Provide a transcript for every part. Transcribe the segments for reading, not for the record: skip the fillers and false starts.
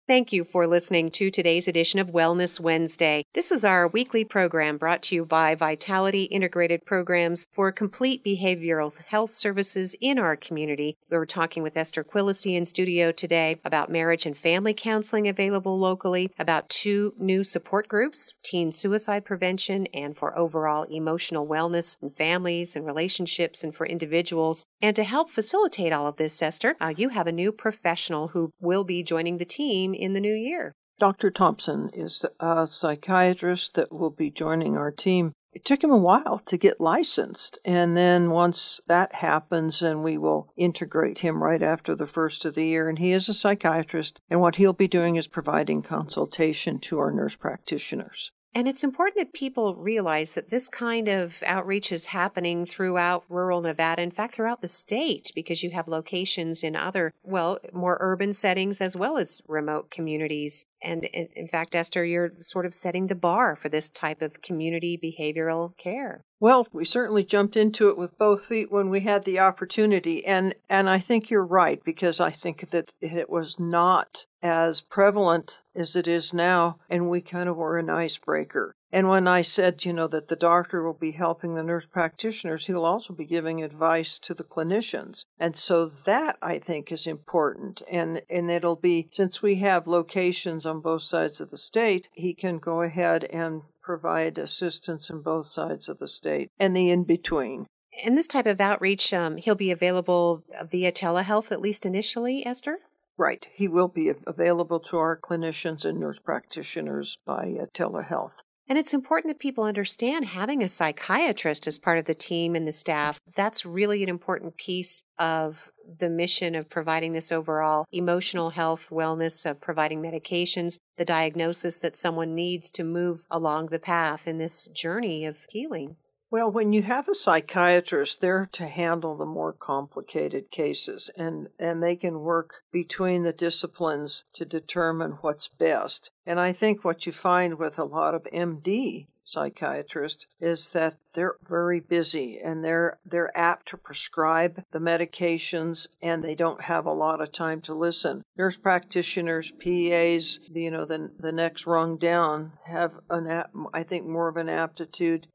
Thank you for listening to today's edition of Wellness Wednesday. This is our weekly program brought to you by Vitality Integrated Programs for complete behavioral health services in our community. We were talking with Esther Quillisi in studio today about marriage and family counseling available locally, about 2 new support groups, teen suicide prevention and for overall emotional wellness in families and relationships and for individuals. And to help facilitate all of this, Esther, you have a new professional who will be joining the team in the new year. Dr. Thompson is a psychiatrist that will be joining our team. It took him a while to get licensed, and then once that happens, then we will integrate him right after the first of the year. And he is a psychiatrist, and what he'll be doing is providing consultation to our nurse practitioners. And it's important that people realize that this kind of outreach is happening throughout rural Nevada, in fact, throughout the state, because you have locations in other, more urban settings as well as remote communities. And in fact, Esther, you're sort of setting the bar for this type of community behavioral care. Well, we certainly jumped into it with both feet when we had the opportunity. And I think you're right, because I think that it was not as prevalent as it is now, and we kind of were an icebreaker. And when I said, that the doctor will be helping the nurse practitioners, he'll also be giving advice to the clinicians. And so that, I think, is important. And it'll be, since we have locations on both sides of the state, he can go ahead and provide assistance in both sides of the state and the in-between. And this type of outreach, he'll be available via telehealth, at least initially, Esther? Right. He will be available to our clinicians and nurse practitioners by telehealth. And it's important that people understand having a psychiatrist as part of the team and the staff. That's really an important piece of the mission of providing this overall emotional health, wellness, of providing medications, the diagnosis that someone needs to move along the path in this journey of healing. Well, when you have a psychiatrist, they're to handle the more complicated cases, and they can work between the disciplines to determine what's best. And I think what you find with a lot of MD psychiatrists is that they're very busy, and they're apt to prescribe the medications, and they don't have a lot of time to listen. Nurse practitioners, PAs, the next rung down have I think more of an aptitude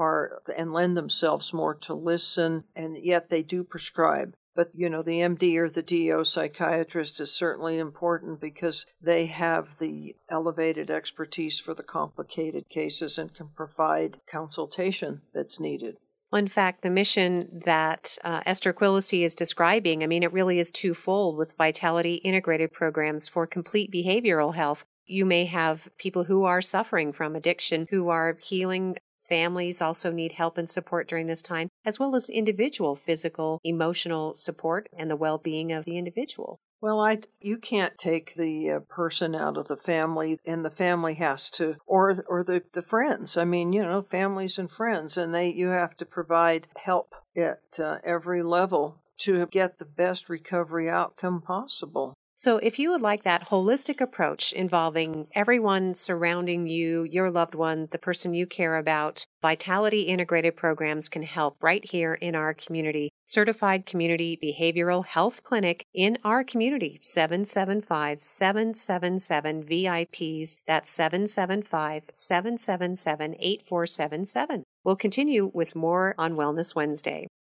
and lend themselves more to listen, and yet they do prescribe. But, the MD or the DO psychiatrist is certainly important because they have the elevated expertise for the complicated cases and can provide consultation that's needed. Well, in fact, the mission that Esther Quillisi is describing, it really is twofold with Vitality Integrated Programs for complete behavioral health. You may have people who are suffering from addiction, who are healing. Families also need help and support during this time, as well as individual physical, emotional support and the well-being of the individual. Well, you can't take the person out of the family, and the family has to, or the friends. Families and friends, and you have to provide help at every level to get the best recovery outcome possible. So if you would like that holistic approach involving everyone surrounding you, your loved one, the person you care about, Vitality Integrated Programs can help right here in our community. Certified Community Behavioral Health Clinic in our community, 775-777 VIPs. That's 775-777-8477. We'll continue with more on Wellness Wednesday.